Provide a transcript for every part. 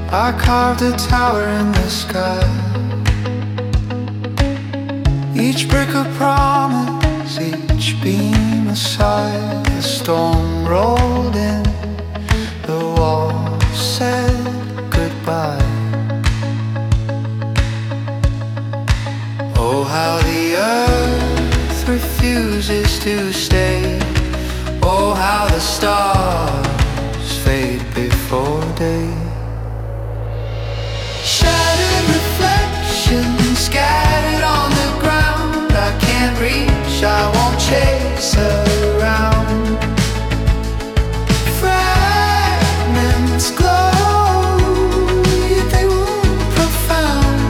I carved a tower in the sky. Each brick a promise, each beam a sigh. The storm rolled in, the wall said goodbye. Oh, how the earth refuses to stay. Oh, how the stars fade before day. Shattered reflections scattered on the ground. I can't reach, I won't chase around. Fragments glow, yet they wound profound.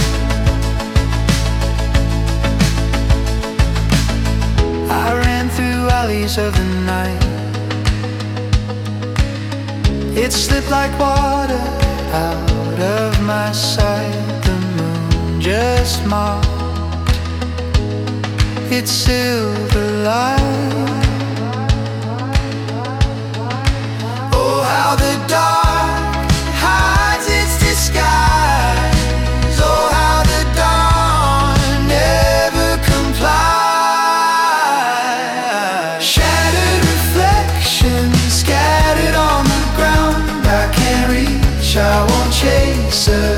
I ran through alleys of the night. It slipped like water out of my sight. The moon just marked its silver light. Oh, how the dark hides its disguise. Oh, how the dawn never complies. Shattered reflections scattered on the ground. I can't reach, I won't chase her.